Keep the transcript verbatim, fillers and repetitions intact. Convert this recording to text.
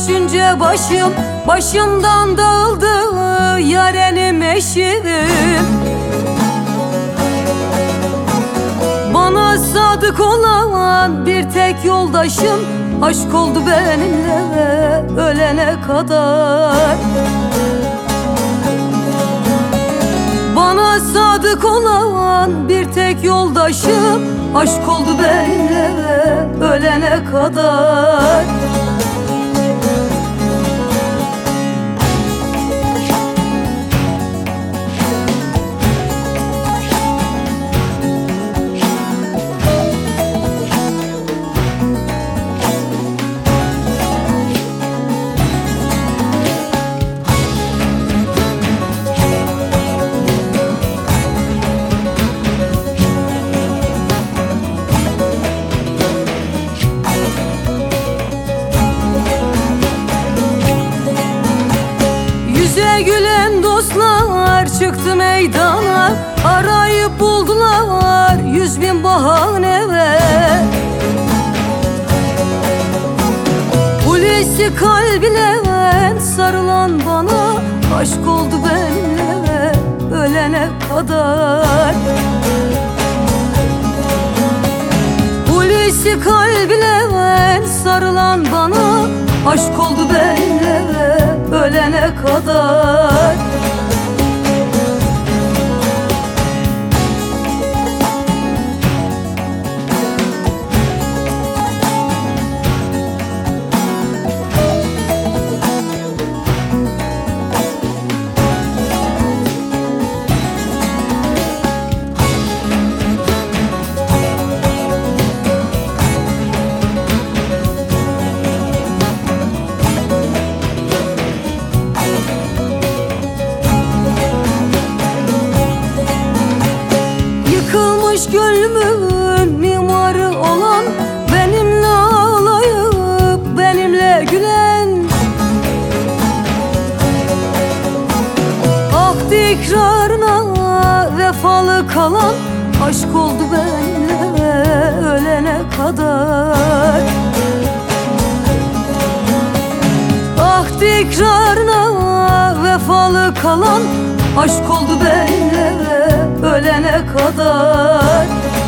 düşünce başım başımdan dağıldı, yarenim eşim. Bana sadık olan bir tek yoldaşım, aşk oldu benimle ölene kadar. Bana sadık olan bir tek yoldaşım, aşk oldu benimle ölene kadar. Yüze gülen dostlar çıktı meydana, arayıp buldular yüz bin bahane ve Hulusi kalbine sarılan bana, aşk oldu benimle ölene kadar. Hulusi kalbine sarılan bana, aşk oldu benimle ölene kadar. Yıkılmış gönlümün mimarı olan, benimle ağlayıp benimle gülen, ahdi ikrarına vefalı kalan, aşk oldu benimle ölene kadar. Ahdi ikrarına vefalı kalan, aşk oldu benimle ölene kadar.